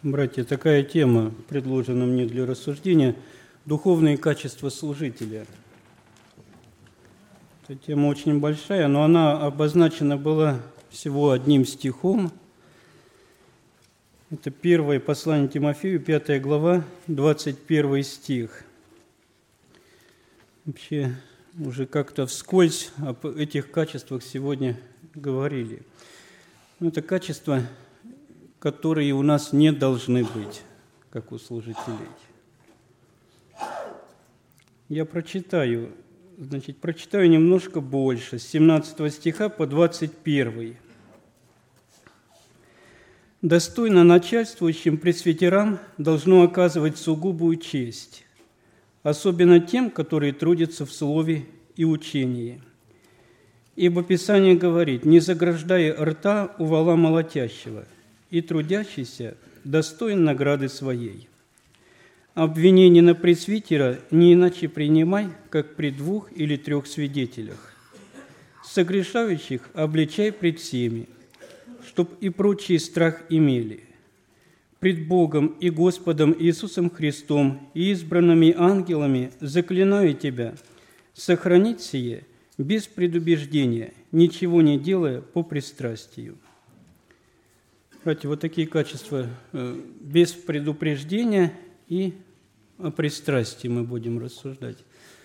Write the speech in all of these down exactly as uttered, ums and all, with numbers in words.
Братья, такая тема предложена мне для рассуждения – духовные качества служителя. Эта тема очень большая, но она обозначена была всего одним стихом. Это первое послание Тимофею, пятая глава, двадцать первый стих. Вообще, уже как-то вскользь об этих качествах сегодня говорили. Но это качества, которые у нас не должны быть, как у служителей. Я прочитаю, значит, прочитаю немножко больше, с семнадцатого стиха по двадцать первый. «Достойно начальствующим пресвитерам должно оказывать сугубую честь, особенно тем, которые трудятся в слове и учении. Ибо Писание говорит: не заграждай рта у вола молотящего, и трудящийся достоин награды своей. Обвинение на пресвитера не иначе принимай, как при двух или трех свидетелях. Согрешающих обличай пред всеми, чтоб и прочие страх имели. Пред Богом и Господом Иисусом Христом и избранными ангелами заклинаю тебя сохранить сие без предубеждения, ничего не делая по пристрастию». Братья, вот такие качества без предупреждения и о пристрастии мы будем рассуждать.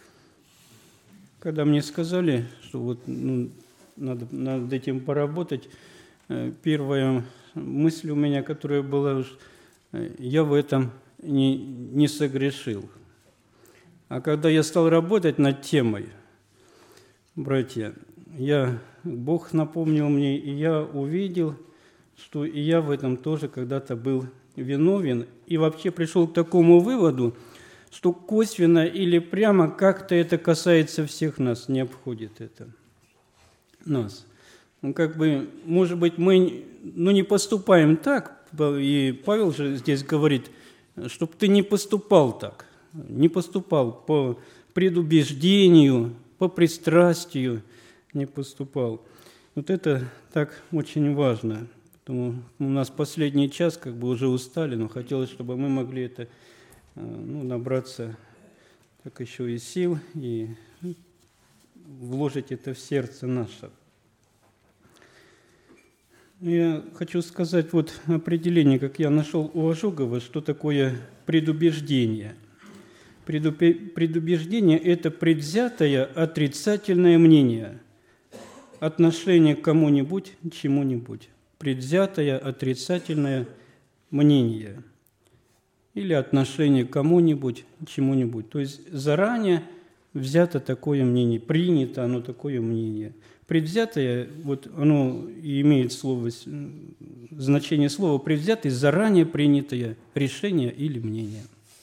Когда мне сказали, что вот ну, надо над этим поработать, первая мысль у меня, которая была, я в этом не, не согрешил. А когда я стал работать над темой, братья, я, Бог напомнил мне, и я увидел, что и я в этом тоже когда-то был виновен, и вообще пришел к такому выводу, что косвенно или прямо как-то это касается всех нас, не обходит это нас. Ну, как бы, может быть, мы ну, не поступаем так, и Павел же здесь говорит, чтобы ты не поступал так, не поступал по предубеждению, по пристрастию, не поступал. Вот это так очень важно. Поэтому у нас последний час, как бы уже устали, но хотелось, чтобы мы могли это, ну, набраться так еще и сил и вложить это в сердце наше. Я хочу сказать вот определение, как я нашел у Ожогова, что такое предубеждение. Предубеждение – это предвзятое отрицательное мнение, отношение к кому-нибудь, чему-нибудь. Предвзятое отрицательное мнение или отношение к кому-нибудь, чему-нибудь. То есть заранее взято такое мнение, принято оно такое мнение. Предвзятое, вот оно и имеет слово, значение слова предвзятое, заранее принятое решение или мнение.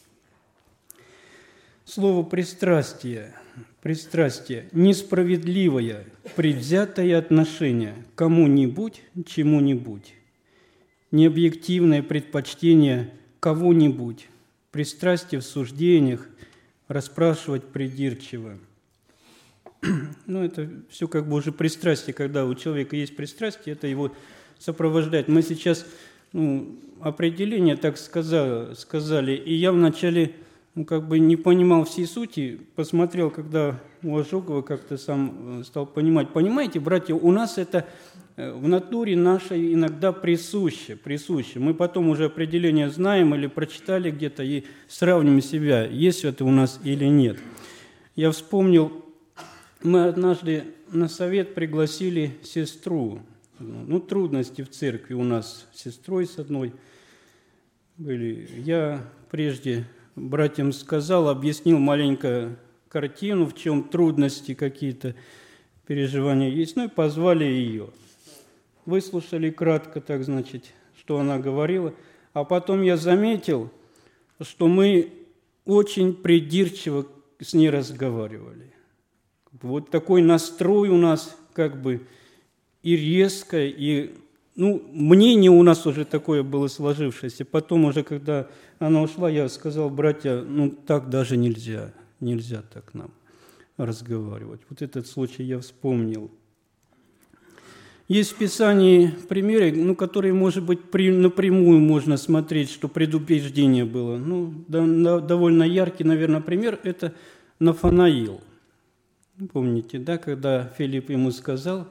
Слово «пристрастие», пристрастие – несправедливое, предвзятое отношение к кому-нибудь, чему-нибудь, необъективное предпочтение кого-нибудь, пристрастие в суждениях, расспрашивать придирчиво. Ну, это все как бы уже пристрастие, когда у человека есть пристрастие, это его сопровождает. Мы сейчас ну, определение так сказали, сказали, и я вначале ну, как бы не понимал всей сути, посмотрел, когда у Ожогова как-то сам стал понимать. Понимаете, братья, у нас это в натуре нашей иногда присуще, присуще. Мы потом уже определение знаем или прочитали где-то и сравним себя, есть это у нас или нет. Я вспомнил, мы однажды на совет пригласили сестру. Ну, трудности в церкви у нас с сестрой с одной были. Я прежде братьям сказал, объяснил маленько картину, в чем трудности какие-то, переживания есть, ну и позвали ее. Выслушали кратко, так значит, что она говорила, а потом я заметил, что мы очень придирчиво с ней разговаривали. Вот такой настрой у нас как бы и резко, и ну, мнение у нас уже такое было сложившееся. Потом уже, когда она ушла, я сказал, братья, ну так даже нельзя, нельзя так нам разговаривать. Вот этот случай я вспомнил. Есть в Писании примеры, ну, которые, может быть, при, напрямую можно смотреть, что предубеждение было. Ну, да, довольно яркий, наверное, пример – это Нафанаил. Помните, да, когда Филипп ему сказал: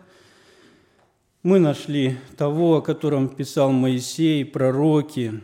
«Мы нашли того, о котором писал Моисей, пророки,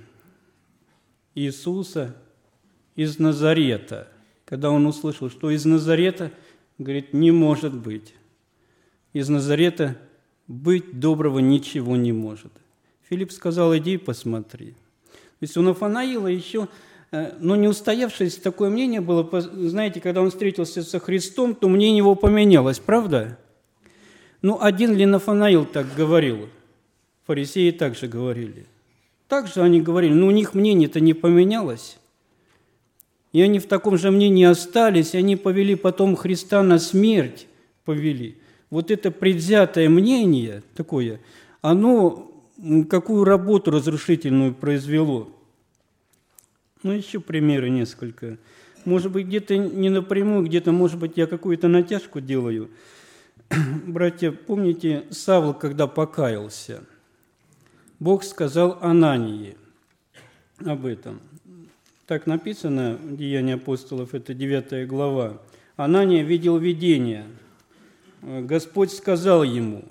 Иисуса из Назарета». Когда он услышал, что из Назарета, говорит, не может быть. Из Назарета быть доброго ничего не может. Филипп сказал: иди посмотри. То есть у Нафанаила еще, но не устоявшееся такое мнение было, знаете, когда он встретился со Христом, то мнение его поменялось, правда? Ну, один ли Нафанаил так говорил? Фарисеи также говорили. Также они говорили, но у них мнение-то не поменялось. И они в таком же мнении остались, и они повели потом Христа на смерть, повели. Вот это предвзятое мнение такое, оно какую работу разрушительную произвело? Ну, еще примеры несколько. Может быть, где-то не напрямую, где-то, может быть, я какую-то натяжку делаю. Братья, помните, Савл, когда покаялся, Бог сказал Анании об этом. Так написано в Деянии апостолов, это девятая глава. Анания видел видение. Господь сказал ему,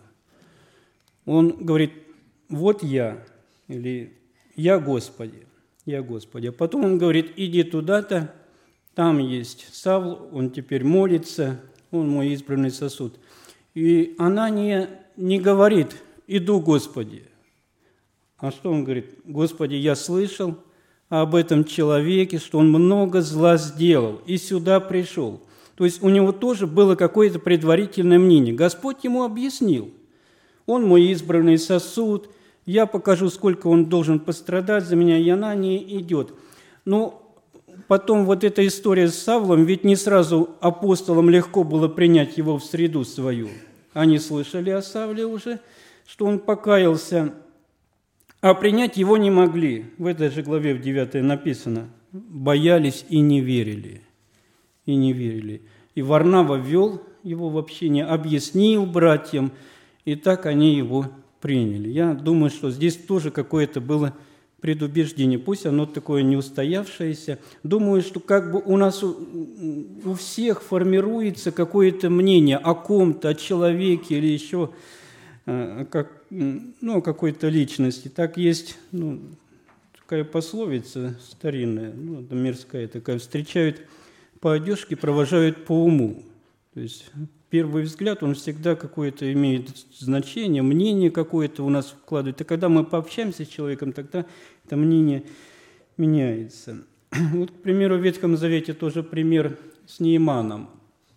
он говорит, вот я, или я Господи, я Господи. А потом он говорит, иди туда-то, там есть Савл, он теперь молится, он мой избранный сосуд. И Анания не говорит, иду, Господи. А что он говорит? Господи, я слышал об этом человеке, что он много зла сделал и сюда пришел. То есть у него тоже было какое-то предварительное мнение. Господь ему объяснил. Он мой избранный сосуд, я покажу, сколько он должен пострадать за меня, и Анания идет. Но потом вот эта история с Савлом, ведь не сразу апостолам легко было принять его в среду свою. Они слышали о Савле уже, что он покаялся, а принять его не могли. В этой же главе, в девятой написано, боялись и не верили. И не верили. И Варнава ввел его в общение, объяснил братьям, и так они его приняли. Я думаю, что здесь тоже какое-то было предубеждение. Пусть оно такое не устоявшееся. Думаю, что как бы у нас у, у всех формируется какое-то мнение о ком-то, о человеке или еще как, ну, какой-то личности. Так есть ну, такая пословица старинная, ну, мирская такая, встречают по одежке, провожают по уму. То есть первый взгляд, он всегда какое-то имеет значение, мнение какое-то у нас вкладывает. И когда мы пообщаемся с человеком, тогда это мнение меняется. Вот, к примеру, в Ветхом Завете тоже пример с Нееманом.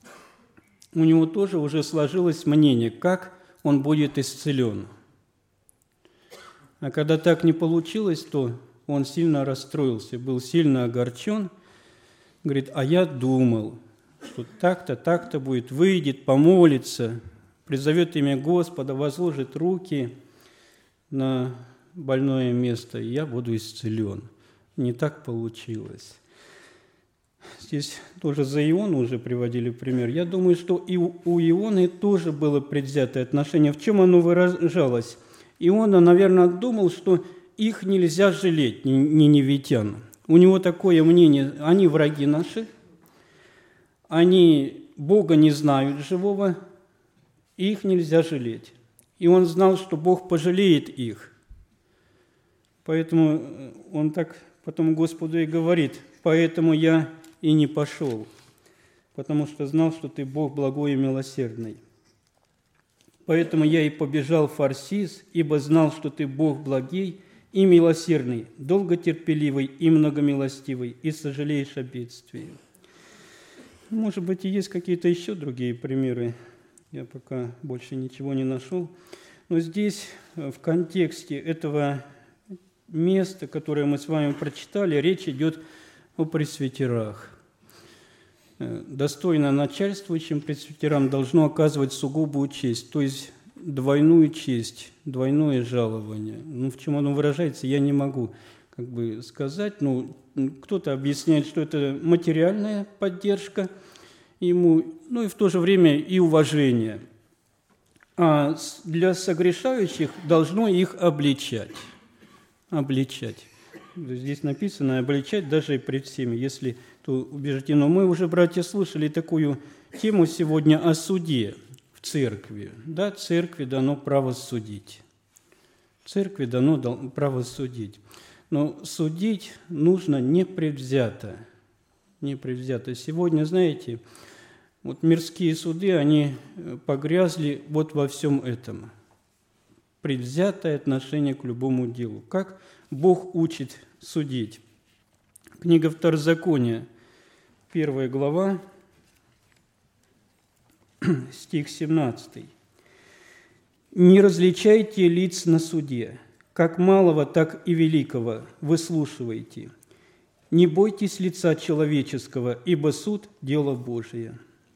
У него тоже уже сложилось мнение, как он будет исцелен. А когда так не получилось, то он сильно расстроился, был сильно огорчен. Говорит, а я думал, что так-то, так-то будет, выйдет, помолится, призовет имя Господа, возложит руки на больное место, и я буду исцелен. Не так получилось. Здесь тоже за Иону уже приводили пример. Я думаю, что и у Ионы тоже было предвзятое отношение. В чем оно выражалось? Иона, наверное, думал, что их нельзя жалеть, ниневитян. У него такое мнение, они враги наши, они Бога не знают живого, и их нельзя жалеть. И он знал, что Бог пожалеет их. Поэтому он так потом Господу и говорит, поэтому я и не пошел, потому что знал, что ты Бог благой и милосердный. Поэтому я и побежал в Фарсис, ибо знал, что ты Бог благий и милосердный, долготерпеливый и многомилостивый, и сожалеешь о бедствии. Может быть, и есть какие-то еще другие примеры. Я пока больше ничего не нашел. Но здесь, в контексте этого места, которое мы с вами прочитали, речь идет о пресвитерах. Достойно начальствующим пресвитерам должно оказывать сугубую честь, то есть двойную честь, двойное жалование. Ну, в чем оно выражается, я не могу как бы сказать. Ну, кто-то объясняет, что это материальная поддержка ему, ну и в то же время и уважение. а для согрешающих должно их обличать. Обличать. Здесь написано «обличать даже и пред всеми», если то убеждено. Мы уже, братья, слышали такую тему сегодня о суде в церкви. Да, церкви дано право судить. Церкви дано право судить. Но судить нужно непредвзято. Непредвзято. Сегодня, знаете, вот мирские суды, они погрязли вот во всем этом. Предвзятое отношение к любому делу. Как Бог учит судить? Книга Второзакония, первая глава, стих семнадцатый. «Не различайте лиц на суде, как малого, так и великого выслушивайте. Не бойтесь лица человеческого, ибо суд – дело Божие».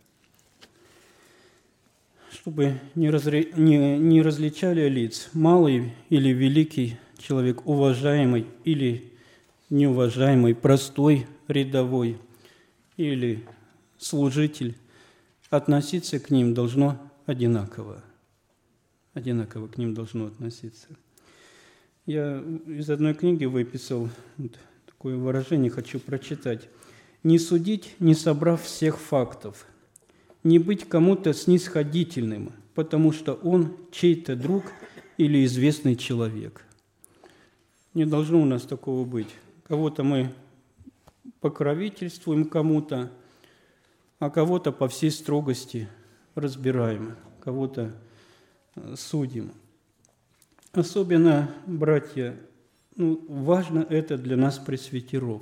Чтобы не, разри... не, не различали лиц, малый или великий человек, уважаемый или неуважаемый, простой, рядовой или служитель, относиться к ним должно одинаково. Одинаково к ним должно относиться. Я из одной книги выписал вот такое выражение, хочу прочитать. «Не судить, не собрав всех фактов, не быть кому-то снисходительным, потому что он чей-то друг или известный человек». Не должно у нас такого быть. Кого-то мы покровительствуем кому-то, а кого-то по всей строгости разбираем, кого-то судим. Особенно, братья, ну, важно это для нас, пресвитеров.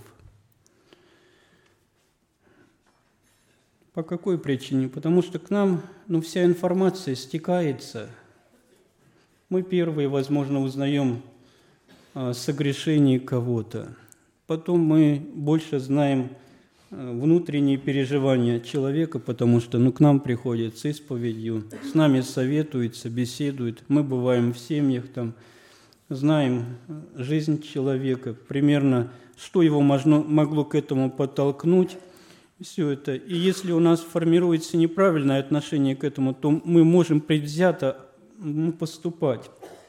По какой причине? Потому что к нам ну, вся информация стекается. Мы первые, возможно, узнаем о согрешении кого-то. Потом мы больше знаем внутренние переживания человека, потому что ну, к нам приходят с исповедью, с нами советуются, беседуют. Мы бываем в семьях, там, знаем жизнь человека, примерно, что его можно, могло к этому подтолкнуть. Все это. И если у нас формируется неправильное отношение к этому, то мы можем предвзято ну, поступать.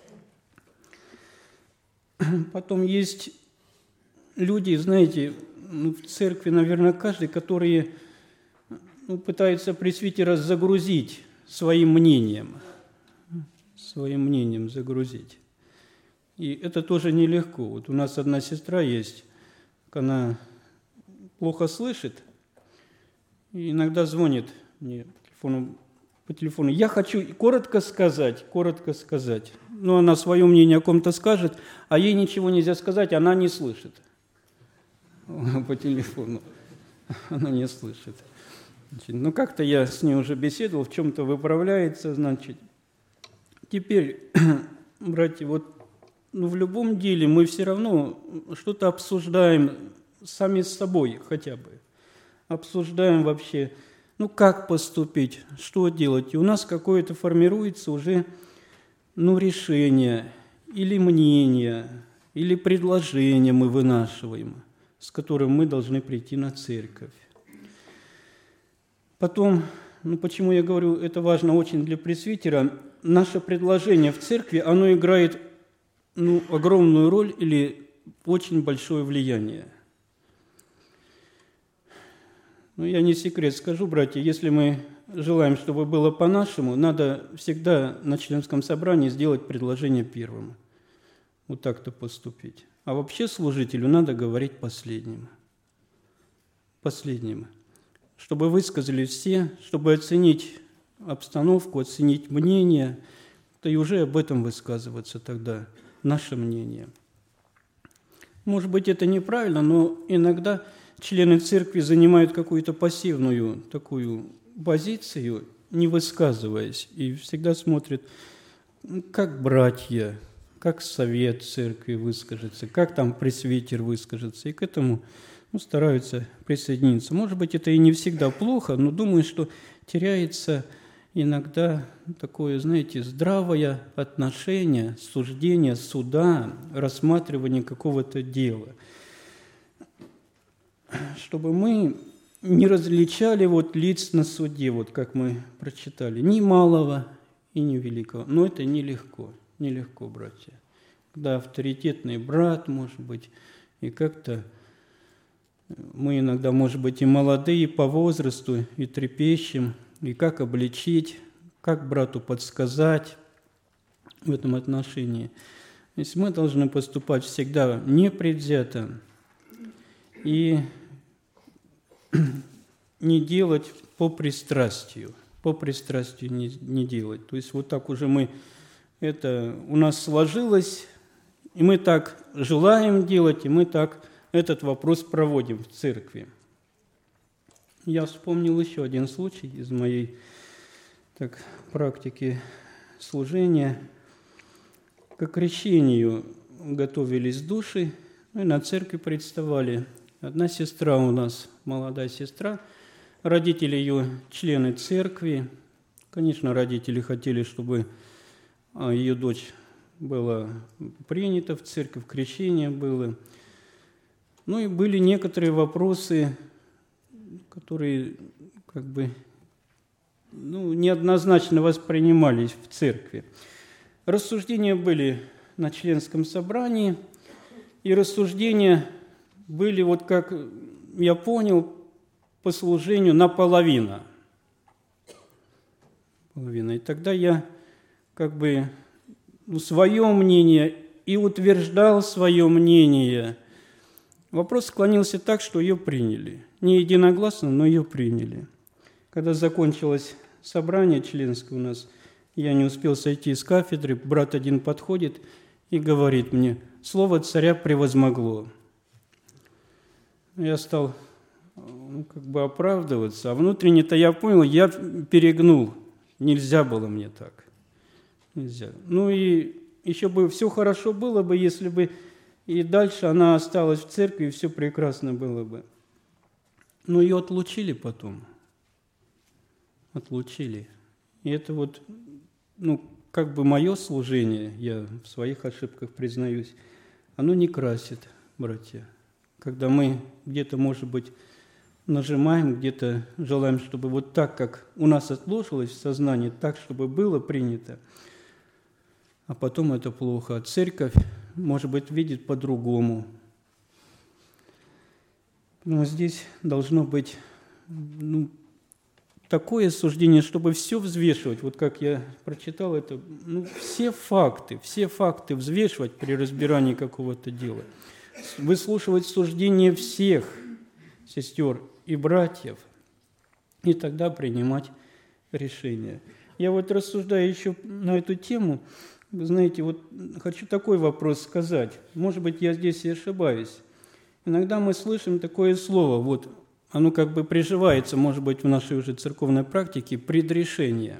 Потом есть люди, знаете, ну, в церкви, наверное, каждый, которые ну, пытаются пресвитера загрузить своим мнением, своим мнением загрузить. И это тоже нелегко. Вот у нас одна сестра есть, она плохо слышит, и иногда звонит мне по телефону, по телефону. Я хочу коротко сказать, коротко сказать. Ну, она свое мнение о ком-то скажет, а ей ничего нельзя сказать, она не слышит. По телефону. Она не слышит. Значит, ну, как-то я с ней уже беседовал, в чем-то выправляется, значит. Теперь, братья, вот ну, в любом деле мы все равно что-то обсуждаем сами с собой хотя бы. Обсуждаем вообще, ну, как поступить, что делать. И у нас какое-то формируется уже, ну, решение или мнение, или предложение мы вынашиваем, с которым мы должны прийти на церковь. Потом, ну почему я говорю, это важно очень для пресвитера, наше предложение в церкви, оно играет ну, огромную роль или очень большое влияние. Ну, я не секрет скажу, братья, если мы желаем, чтобы было по-нашему, надо всегда на членском собрании сделать предложение первым. Вот так-то поступить. А вообще служителю надо говорить последним. Последним. Чтобы высказали все, чтобы оценить обстановку, оценить мнение, то и уже об этом высказываться тогда, наше мнение. Может быть, это неправильно, но иногда члены церкви занимают какую-то пассивную такую позицию, не высказываясь, и всегда смотрят, как братья, как совет церкви выскажется, как там пресвитер выскажется, и к этому ну, стараются присоединиться. Может быть, это и не всегда плохо, но думаю, что теряется иногда такое, знаете, здравое отношение, суждение, суда, рассматривание какого-то дела. Чтобы мы не различали вот лиц на суде, вот как мы прочитали, ни малого и невеликого. Но это нелегко, нелегко, братья. Когда авторитетный брат, может быть, и как-то мы иногда, может быть, и молодые по возрасту, и трепещем, и как обличить, как брату подсказать в этом отношении. То есть мы должны поступать всегда непредвзято и не делать по пристрастию, по пристрастию не, не делать. То есть вот так уже мы, это у нас сложилось, и мы так желаем делать, и мы так этот вопрос проводим в церкви. Я вспомнил еще один случай из моей так, практики служения. К крещению готовились души, ну и на церкви представали. Одна сестра у нас, молодая сестра, родители ее члены церкви. Конечно, родители хотели, чтобы ее дочь была принята в церковь, крещение было. Ну и были некоторые вопросы, которые как бы ну, неоднозначно воспринимались в церкви. Рассуждения были на членском собрании, и рассуждения были, вот как я понял, по служению наполовину. Половина. И тогда я как бы ну, свое мнение и утверждал свое мнение. Вопрос склонился так, что ее приняли. Не единогласно, но ее приняли. Когда закончилось собрание членское у нас, я не успел сойти из кафедры, брат один подходит и говорит мне: «Слово царя превозмогло». Я стал ну, как бы оправдываться, а внутренне-то я понял, я перегнул. Нельзя было мне так. Нельзя. Ну и еще бы все хорошо было бы, если бы и дальше она осталась в церкви, и все прекрасно было бы. Но ее отлучили потом. Отлучили. И это вот, ну, как бы мое служение, я в своих ошибках признаюсь, оно не красит, братья. Когда мы где-то, может быть, нажимаем, где-то желаем, чтобы вот так, как у нас отложилось в сознании, так, чтобы было принято, а потом это плохо. А церковь, может быть, видит по-другому. Но здесь должно быть ну, такое суждение, чтобы все взвешивать. Вот как я прочитал это, ну, все факты, все факты взвешивать при разбирании какого-то дела. Выслушивать суждения всех сестер и братьев, и тогда принимать решение. Я вот рассуждаю еще на эту тему, вы знаете, вот хочу такой вопрос сказать. Может быть, я здесь и ошибаюсь. Иногда мы слышим такое слово, вот оно как бы приживается, может быть, в нашей уже церковной практике, предрешение.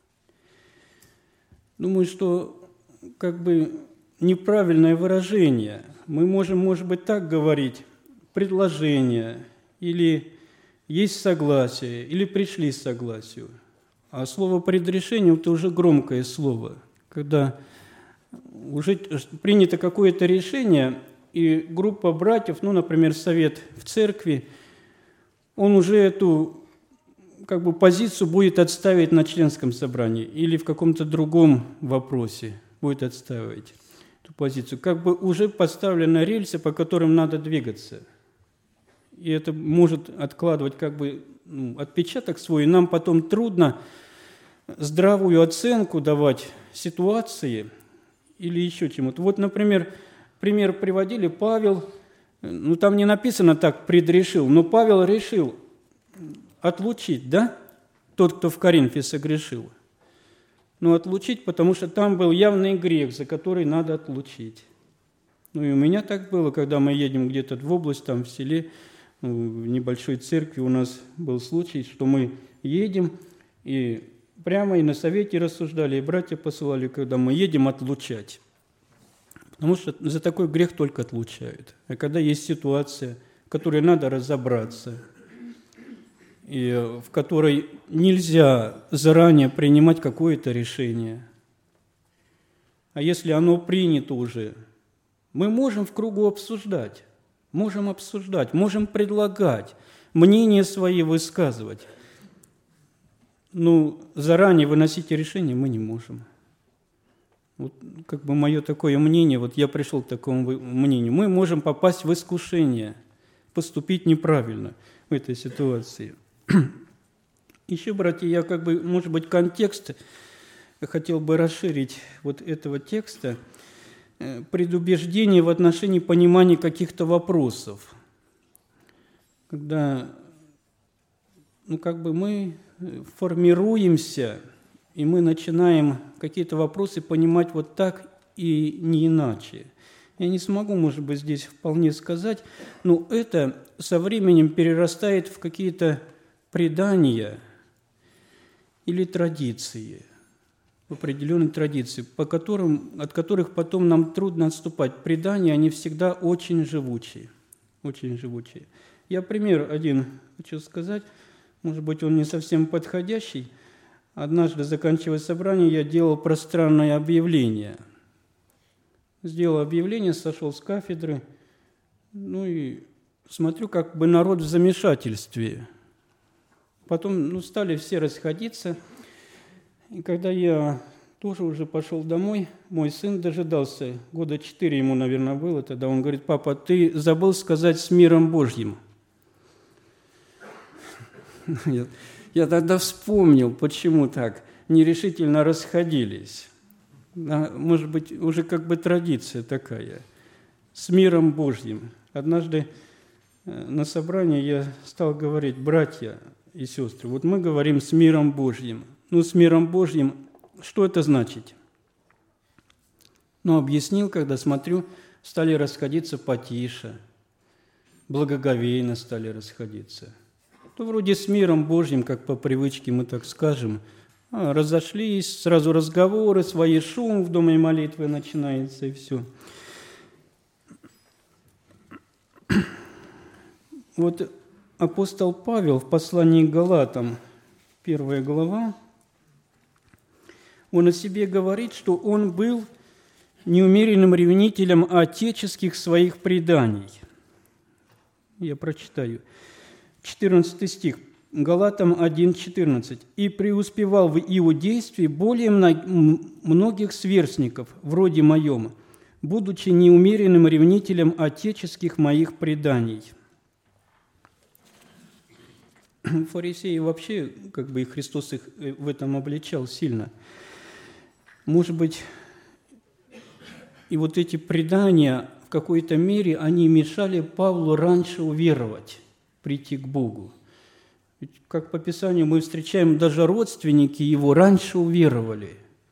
Думаю, что как бы неправильное выражение. Мы можем, может быть, так говорить: предложение, или есть согласие, или пришли к согласию. А слово «предрешение» – это уже громкое слово. Когда уже принято какое-то решение, и группа братьев, ну, например, совет в церкви, он уже эту как бы, позицию будет отставить на членском собрании или в каком-то другом вопросе будет отстаивать эту позицию. Как бы уже поставлены рельсы, по которым надо двигаться. И это может откладывать как бы ну, отпечаток свой, и нам потом трудно здравую оценку давать ситуации или еще чему-то. Вот, например, пример приводили Павел, ну там не написано так «предрешил», но Павел решил отлучить, да, тот, кто в Коринфе согрешил. Ну, отлучить, потому что там был явный грех, за который надо отлучить. Ну, и у меня так было, когда мы едем где-то в область, там, в селе, ну, в небольшой церкви у нас был случай, что мы едем, и прямо и на совете рассуждали, и братья посылали, когда мы едем отлучать. Потому что за такой грех только отлучают. А когда есть ситуация, в которой надо разобраться, и в которой нельзя заранее принимать какое-то решение, а если оно принято уже, мы можем в кругу обсуждать, можем обсуждать, можем предлагать, мнения свои высказывать. ну, заранее выносить решение мы не можем. Вот как бы мое такое мнение, вот я пришел к такому мнению. Мы можем попасть в искушение, поступить неправильно в этой ситуации. Еще, братья, я как бы, может быть, контекст хотел бы расширить вот этого текста. Предубеждение в отношении понимания каких-то вопросов. Когда, ну, как бы мы формируемся, и мы начинаем какие-то вопросы понимать вот так и не иначе. Я не смогу, может быть, здесь вполне сказать, но это со временем перерастает в какие-то предания или традиции, в определенные традиции, по которым, от которых потом нам трудно отступать. Предания, они всегда очень живучие, очень живучие. Я пример один хочу сказать, может быть, он не совсем подходящий. Однажды, заканчивая собрание, я делал пространное объявление. Сделал объявление, сошел с кафедры, ну и смотрю, как бы народ в замешательстве. Потом, ну, стали все расходиться. И когда я тоже уже пошел домой, мой сын дожидался, года четыре ему, наверное, было тогда, он говорит: папа, ты забыл сказать «с миром Божьим». Я, я тогда вспомнил, почему так нерешительно расходились. Может быть, уже как бы традиция такая. С миром Божьим. Однажды на собрании я стал говорить: братья и сестры, вот мы говорим с миром Божьим. Ну, с миром Божьим, что это значит? Ну, объяснил, когда смотрю, стали расходиться потише, благоговейно стали расходиться. То вроде с миром Божьим, как по привычке мы так скажем, разошлись, сразу разговоры, свои шум в доме молитвы начинается, и все. Вот апостол Павел в послании к Галатам, первая глава, он о себе говорит, что он был неумеренным ревнителем отеческих своих преданий. Я прочитаю. четырнадцатый стих. Галатам один четырнадцать. «И преуспевал в иудействе более многих сверстников, вроде моем, будучи неумеренным ревнителем отеческих моих преданий». Фарисеи вообще, как бы и Христос их в этом обличал сильно. Может быть, и вот эти предания в какой-то мере, они мешали Павлу раньше уверовать, прийти к Богу. Ведь, как по Писанию мы встречаем, даже родственники его раньше уверовали,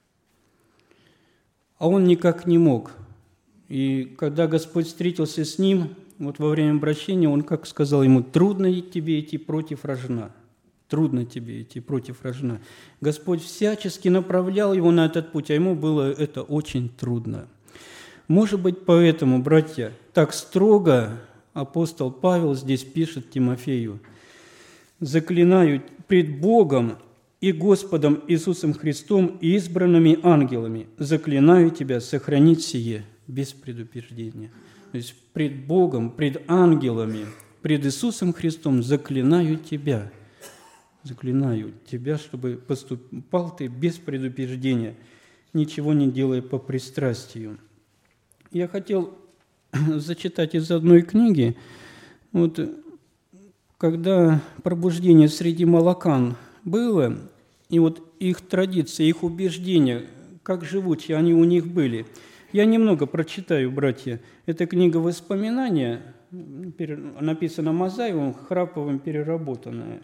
а он никак не мог. И когда Господь встретился с ним, вот во время обращения, он как сказал ему: «Трудно тебе идти против рожна, трудно тебе идти против рожна». Господь всячески направлял его на этот путь, а ему было это очень трудно. Может быть, поэтому, братья, так строго апостол Павел здесь пишет Тимофею: «Заклинаю пред Богом и Господом Иисусом Христом и избранными ангелами, заклинаю тебя сохранить сие без предупреждения». То есть пред Богом, пред ангелами, пред Иисусом Христом заклинаю тебя, заклинаю тебя, чтобы поступал ты без предупреждения, ничего не делая по пристрастию. Я хотел зачитать из одной книги, вот, когда пробуждение среди молокан было, и вот их традиции, их убеждения, как живучие они у них были. Я немного прочитаю, братья. Это книга «Воспоминания», написана Мазаевым, Храповым, переработанная.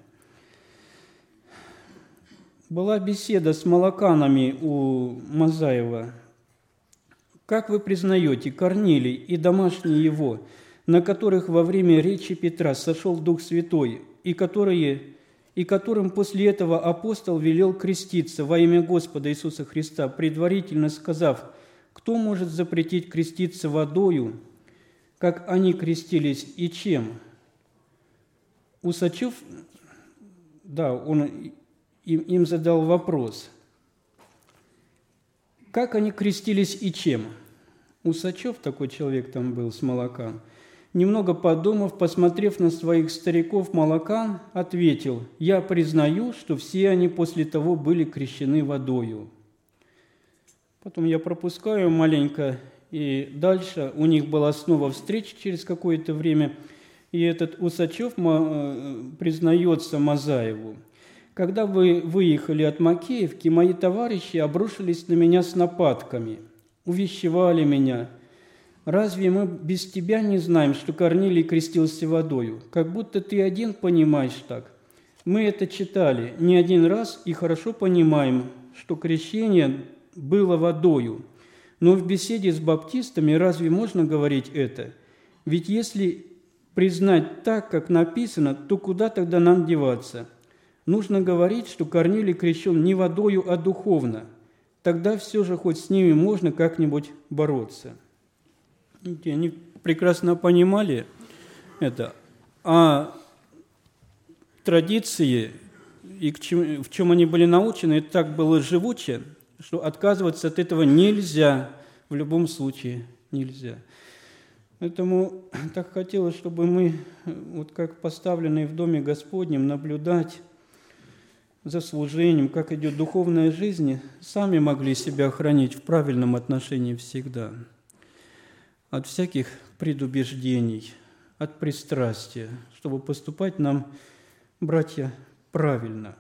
Была беседа с молоканами у Мазаева. «Как вы признаете Корнилий и домашние его, на которых во время речи Петра сошел Дух Святой, и, которые, и которым после этого апостол велел креститься во имя Господа Иисуса Христа, предварительно сказав: кто может запретить креститься водою, как они крестились, и чем?» Усачев, да, он им, им задал вопрос: как они крестились и чем? Усачев, такой человек там был с молокан, Немного подумав, посмотрев на своих стариков молокан, ответил: «Я признаю, что все они после того были крещены водою». Потом я пропускаю маленько, и дальше у них была снова встреча через какое-то время, и этот Усачев признается Мазаеву: «Когда вы выехали от Макеевки, мои товарищи обрушились на меня с нападками, увещевали меня. Разве мы без тебя не знаем, что Корнилий крестился водою? Как будто ты один понимаешь так. Мы это читали не один раз и хорошо понимаем, что крещение было водою. Но в беседе с баптистами разве можно говорить это? Ведь если признать так, как написано, то куда тогда нам деваться? Нужно говорить, что Корнилий крещен не водою, а духовно. Тогда все же хоть с ними можно как-нибудь бороться». Они прекрасно понимали это. А традиции, и к чему, в чем они были научены, это так было живуче, что отказываться от этого нельзя, в любом случае нельзя. Поэтому так хотелось, чтобы мы, вот как поставленные в Доме Господнем, наблюдать за служением, как идет духовная жизнь, сами могли себя хранить в правильном отношении всегда. От всяких предубеждений, от пристрастия, чтобы поступать нам, братья, правильно.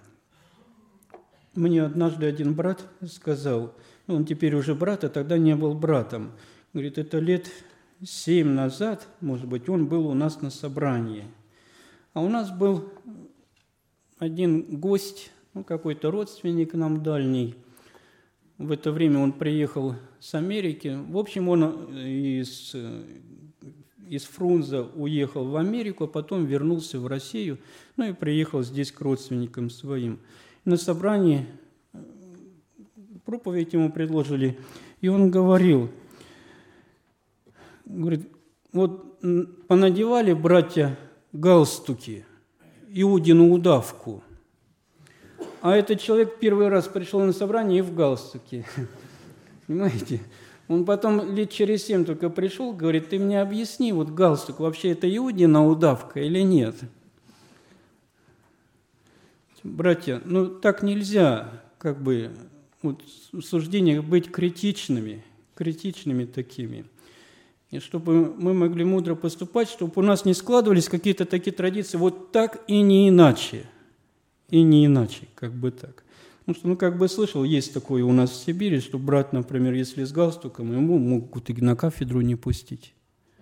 Мне однажды один брат сказал, ну, он теперь уже брат, а тогда не был братом. Говорит, это лет семь назад, может быть, он был у нас на собрании. А у нас был один гость, ну, какой-то родственник нам дальний. В это время он приехал с Америки. В общем, он из, из Фрунзе уехал в Америку, а потом вернулся в Россию, ну и приехал здесь к родственникам своим. На собрании проповедь ему предложили, и он говорил, говорит, вот понадевали братья галстуки, Иудину удавку, а этот человек первый раз пришел на собрание и в галстуке, понимаете? Он потом лет через семь только пришел, говорит, ты мне объясни, вот галстук, вообще это Иудина удавка или нет? Братья, ну так нельзя, как бы, вот, в суждениях быть критичными, критичными такими. И чтобы мы могли мудро поступать, чтобы у нас не складывались какие-то такие традиции, вот так и не иначе, и не иначе, как бы так. Потому что, ну, как бы слышал, есть такое у нас в Сибири, что брат, например, если с галстуком, ему могут и на кафедру не пустить.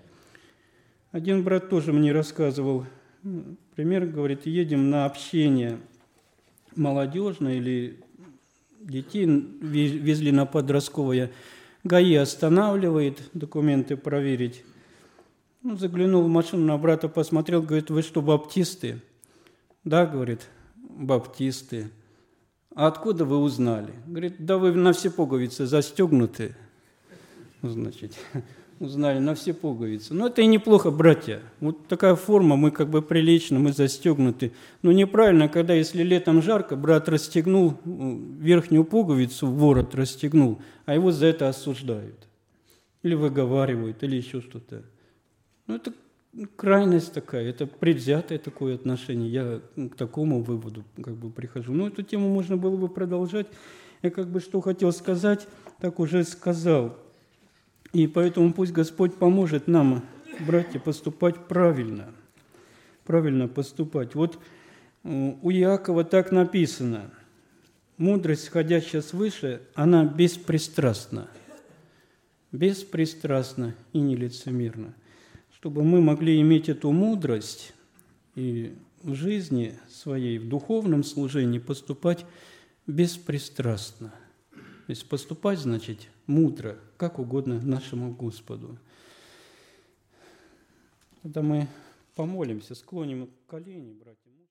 Один брат тоже мне рассказывал, пример, говорит, едем на общение молодежное или детей везли на подростковое, ГАИ останавливает, документы проверить. Ну, заглянул в машину, на брата посмотрел, говорит, вы что, баптисты? Да, говорит, баптисты. А откуда вы узнали? Говорит, да вы на все пуговицы застегнуты. Значит, узнали на все пуговицы. Но это и неплохо, братья. Вот такая форма, мы как бы прилично, мы застегнуты. Но неправильно, когда если летом жарко, брат расстегнул верхнюю пуговицу, ворот расстегнул, а его за это осуждают. Или выговаривают, или еще что-то. Ну, это крайность такая, это предвзятое такое отношение. Я к такому выводу как бы прихожу. Но эту тему можно было бы продолжать. Я как бы что хотел сказать, так уже сказал. И поэтому пусть Господь поможет нам, братья, поступать правильно. Правильно поступать. Вот у Иакова так написано. Мудрость, сходящая свыше, она беспристрастна. Беспристрастна и нелицемерна. Чтобы мы могли иметь эту мудрость и в жизни своей, в духовном служении поступать беспристрастно. То есть поступать, значит, мудро, как угодно нашему Господу. Когда мы помолимся, склоним колени, братья.